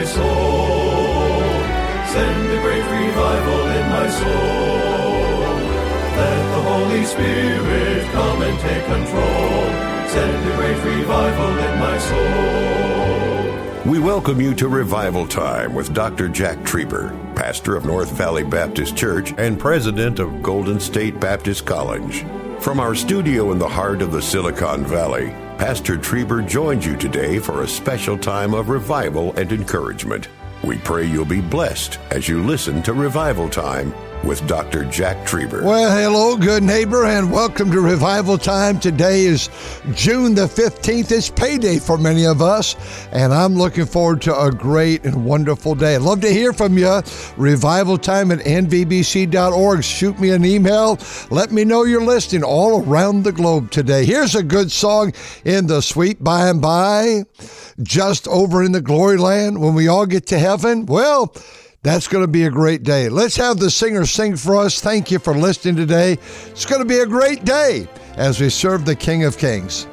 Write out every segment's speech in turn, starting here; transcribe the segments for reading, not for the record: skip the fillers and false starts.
my soul. Send a great revival in my soul. Let the Holy Spirit come and take control. Send a great revival in my soul. We welcome you to Revival Time with Dr. Jack Trieber, pastor of North Valley Baptist Church and president of Golden State Baptist College. From our studio in the heart of the Silicon Valley, Pastor Trieber joins you today for a special time of revival and encouragement. We pray you'll be blessed as you listen to Revival Time with Dr. Jack Trieber. Well, hello, good neighbor, and welcome to Revival Time. Today is June the 15th. It's payday for many of us, and I'm looking forward to a great and wonderful day. I'd love to hear from you. revivaltime@nvbc.org. Shoot me an email. Let me know you're listening all around the globe today. Here's a good song in the sweet by and by, just over in the glory land when we all get to heaven. Well, that's going to be a great day. Let's have the singer sing for us. Thank you for listening today. It's going to be a great day as we serve the King of Kings.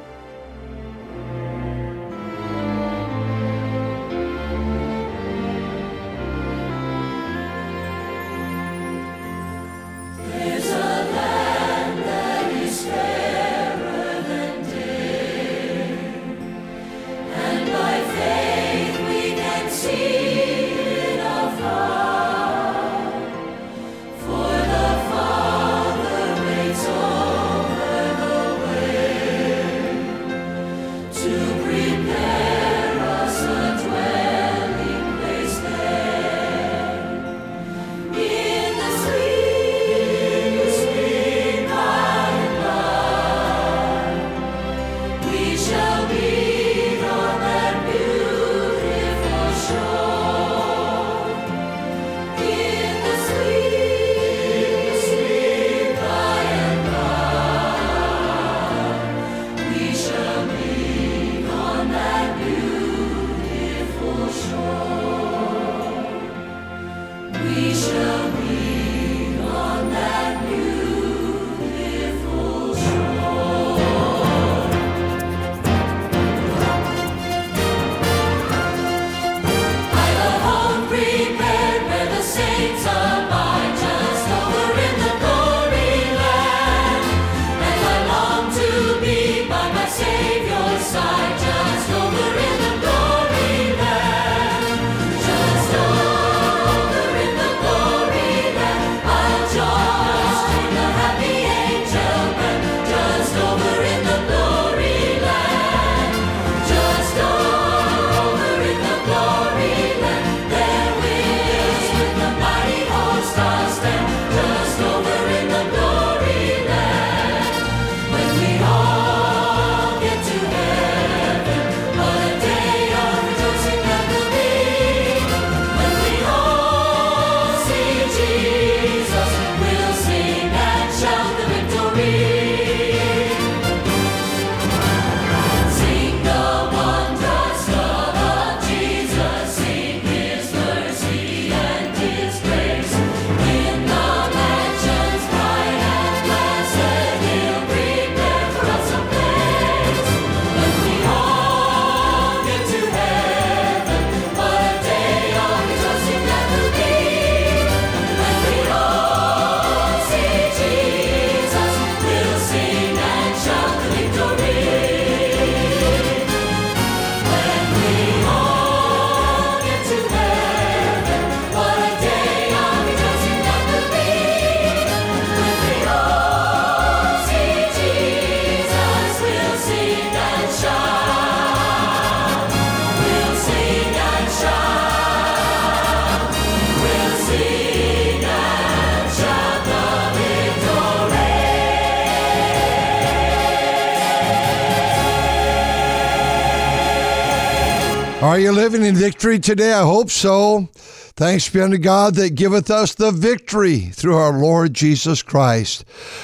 Are you living in victory today? I hope so. Thanks be unto God that giveth us the victory through our Lord Jesus Christ.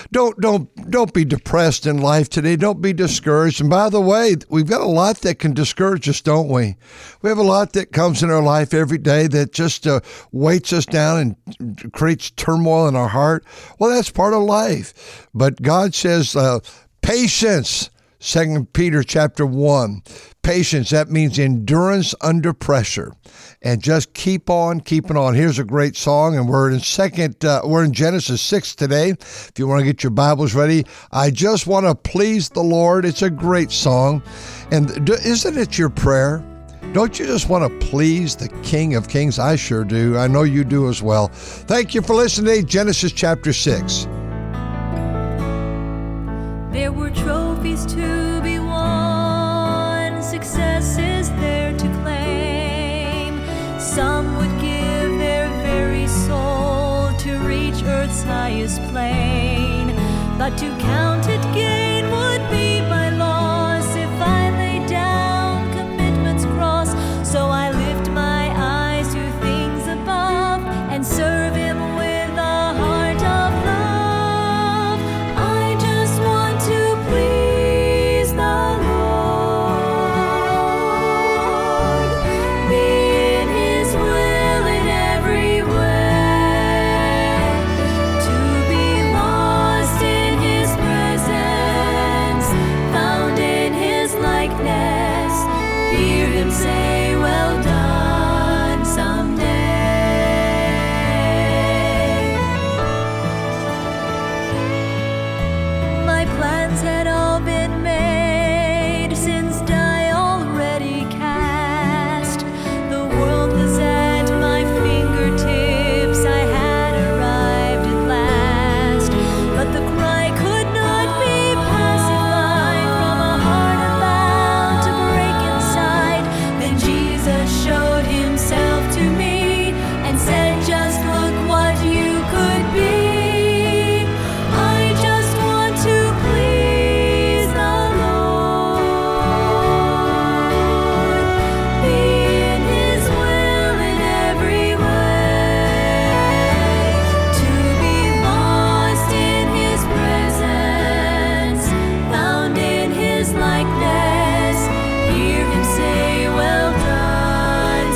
Don't be depressed in life today. Don't be discouraged. And by the way, we've got a lot that can discourage us, don't we? We have a lot that comes in our life every day that just weights us down and creates turmoil in our heart. Well, that's part of life. But God says, patience, 2 Peter chapter 1. patience, that means endurance under pressure. And just keep on keeping on. Here's a great song, and we're in Genesis 6 today. If you want to get your Bibles ready, I just want to please the Lord. It's a great song. And isn't it your prayer? Don't you just want to please the King of Kings? I sure do. I know you do as well. Thank you for listening to Genesis chapter 6. There were trophies to be won, successes there to claim. Some would give their very soul to reach earth's highest plane. But to count it gain would be my loss if I lay down commitment's cross. So I lift my eyes to things above and serve Him with a heart of love. I just want to please the Lord, be in His will in every way, to be lost in His presence, found in His likeness, hear Him say, well done someday. My plans had all been made, since die already cast. The world was at my fingertips, I had arrived at last. But the cry could not be pacified from a heart about to break inside. Then Jesus showed Himself to me and said, just look what you could be. I just want to please the Lord, be in His will in every way, to be lost in His presence, found in His likeness, hear Him say, well done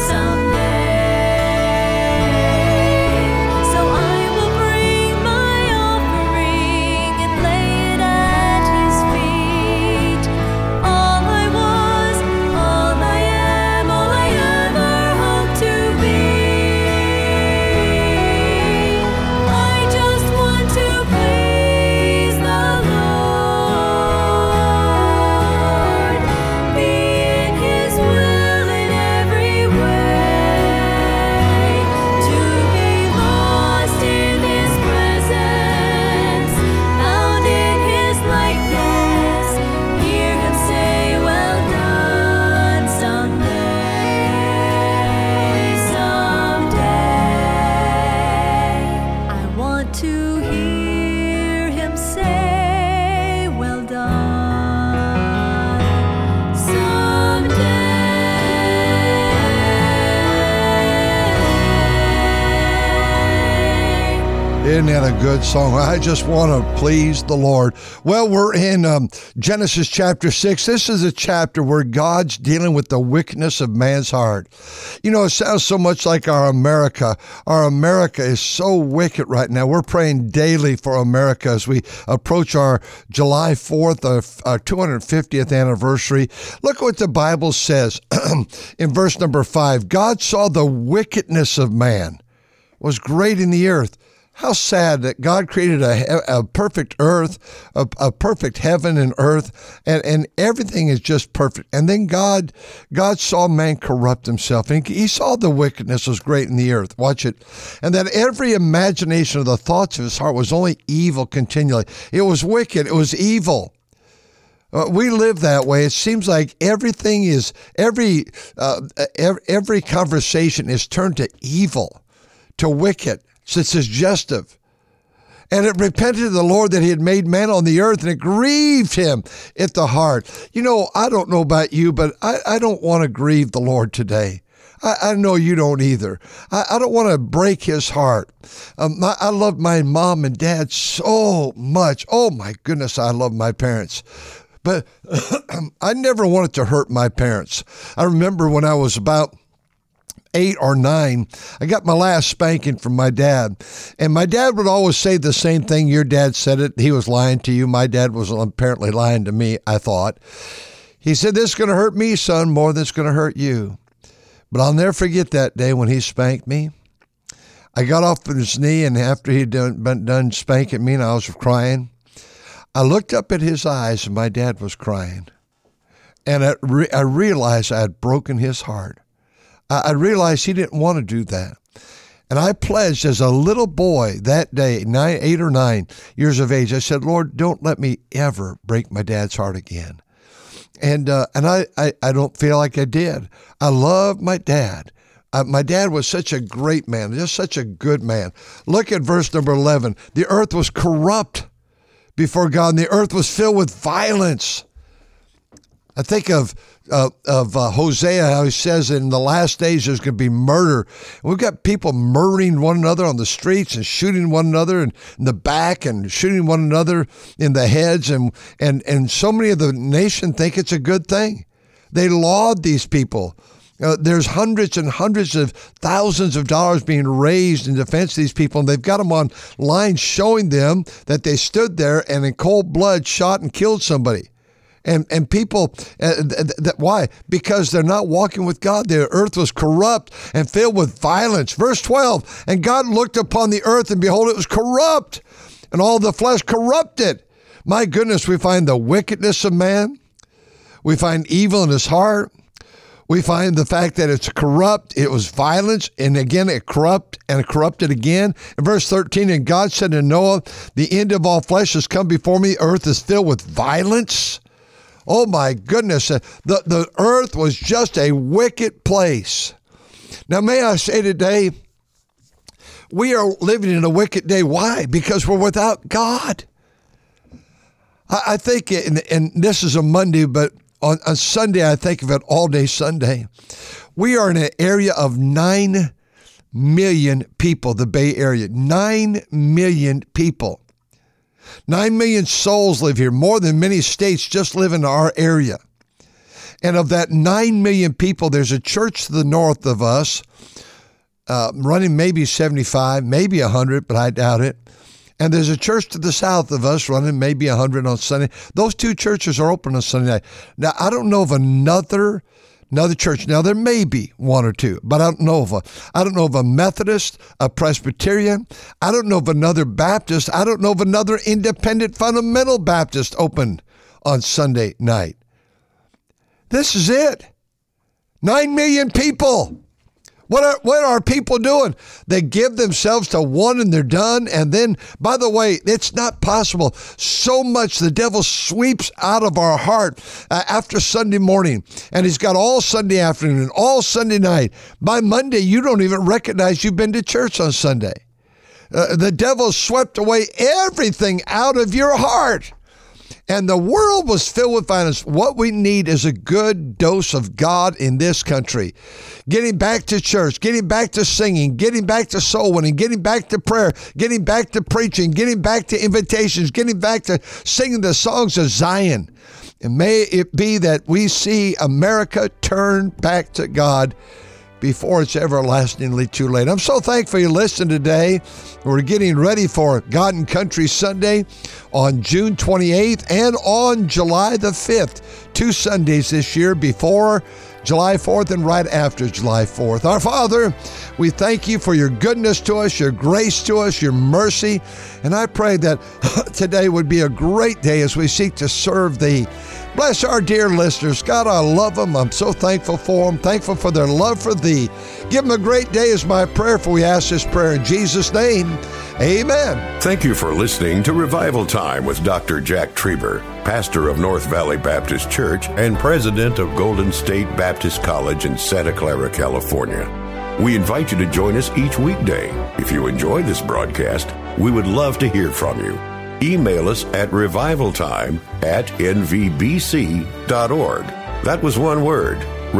someday. So I will bring my offering and lay it at His feet. All I was, all I am, all I ever hope to be. I just want to please the Lord, be in His will in every way, to be lost in His presence, found in His likeness, hear Him say, well done someday, someday. I want to hear Him say, well done someday. Isn't that a good song? I just want to please the Lord. Well, we're in Genesis chapter 6. This is a chapter where God's dealing with the wickedness of man's heart. You know, it sounds so much like our America. Our America is so wicked right now. We're praying daily for America as we approach our July 4th, our 250th anniversary. Look what the Bible says in verse number 5. God saw the wickedness of man was great in the earth. How sad that God created a perfect earth, a perfect heaven and earth, and everything is just perfect. And then God saw man corrupt himself, and He saw the wickedness was great in the earth. Watch it. And that every imagination of the thoughts of his heart was only evil continually. It was wicked. It was evil. We live that way. It seems like everything is, every conversation is turned to evil, to wicked. It's suggestive. And it repented to the Lord that He had made man on the earth, and it grieved Him at the heart. You know, I don't know about you, but I don't want to grieve the Lord today. I know you don't either. I don't want to break His heart. I love my mom and dad so much. Oh my goodness, I love my parents. But I never wanted to hurt my parents. I remember when I was about 8 or 9, I got my last spanking from my dad. And my dad would always say the same thing. Your dad said it. He was lying to you. My dad was apparently lying to me, I thought. He said, this is going to hurt me, son, more than it's going to hurt you. But I'll never forget that day when he spanked me. I got off of his knee, and after he'd been done spanking me and I was crying, I looked up at his eyes, and my dad was crying. And I realized I had broken his heart. I realized he didn't want to do that. And I pledged as a little boy that day, 8 or 9 years of age, I said, Lord, don't let me ever break my dad's heart again. And I don't feel like I did. I love my dad. My dad was such a great man, just such a good man. Look at verse number 11. The earth was corrupt before God, and the earth was filled with violence. I think of Hosea, how he says in the last days there's going to be murder. We've got people murdering one another on the streets and shooting one another in the back and shooting one another in the heads. And so many of the nation think it's a good thing. They laud these people. There's hundreds and hundreds of thousands of dollars being raised in defense of these people, and they've got them online showing them that they stood there and in cold blood shot and killed somebody. And people, why? Because they're not walking with God. The earth was corrupt and filled with violence. Verse 12, and God looked upon the earth, and behold, it was corrupt, and all the flesh corrupted. My goodness, we find the wickedness of man. We find evil in his heart. We find the fact that it's corrupt. It was violence, and again it corrupted again. In verse 13, and God said to Noah, the end of all flesh has come before me. Earth is filled with violence. Oh my goodness, the earth was just a wicked place. Now may I say today, we are living in a wicked day. Why? Because we're without God. I think, and this is a Monday, but on Sunday, I think of it all day Sunday. We are in an area of 9 million people, the Bay Area. 9 million people. 9 million souls live here. More than many states just live in our area. And of that 9 million people, there's a church to the north of us, running maybe 75, maybe 100, but I doubt it. And there's a church to the south of us running maybe 100 on Sunday. Those two churches are open on Sunday night. Now, I don't know of another church. Now, there may be one or two, but I don't know of a Methodist, a Presbyterian. I don't know of another Baptist. I don't know of another independent fundamental Baptist open on Sunday night. This is it. 9 million people. What are people doing? They give themselves to one and they're done. And then, by the way, it's not possible. So much the devil sweeps out of our heart after Sunday morning. And he's got all Sunday afternoon and all Sunday night. By Monday, you don't even recognize you've been to church on Sunday. The devil swept away everything out of your heart. And the world was filled with violence. What we need is a good dose of God in this country. Getting back to church, getting back to singing, getting back to soul winning, getting back to prayer, getting back to preaching, getting back to invitations, getting back to singing the songs of Zion. And may it be that we see America turn back to God before it's everlastingly too late. I'm so thankful you listened today. We're getting ready for God and Country Sunday on June 28th and on July the 5th. 2 Sundays this year, before July 4th and right after July 4th. Our Father, we thank you for your goodness to us, your grace to us, your mercy. And I pray that today would be a great day as we seek to serve thee. Bless our dear listeners. God, I love them. I'm so thankful for them, thankful for their love for thee. Give them a great day is my prayer, for we ask this prayer in Jesus' name. Amen. Thank you for listening to Revival Time with Dr. Jack Trieber, pastor of North Valley Baptist Church and president of Golden State Baptist College in Santa Clara, California. We invite you to join us each weekday. If you enjoy this broadcast, we would love to hear from you. Email us at revivaltime@nvbc.org. That was one word,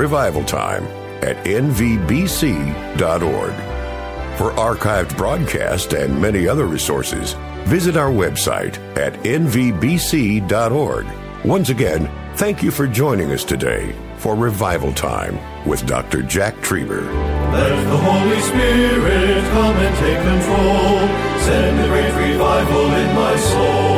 revivaltime@nvbc.org. For archived broadcasts and many other resources, visit our website at nvbc.org. Once again, thank you for joining us today for Revival Time with Dr. Jack Trieber. Let the Holy Spirit come and take control. Send a great revival in my soul.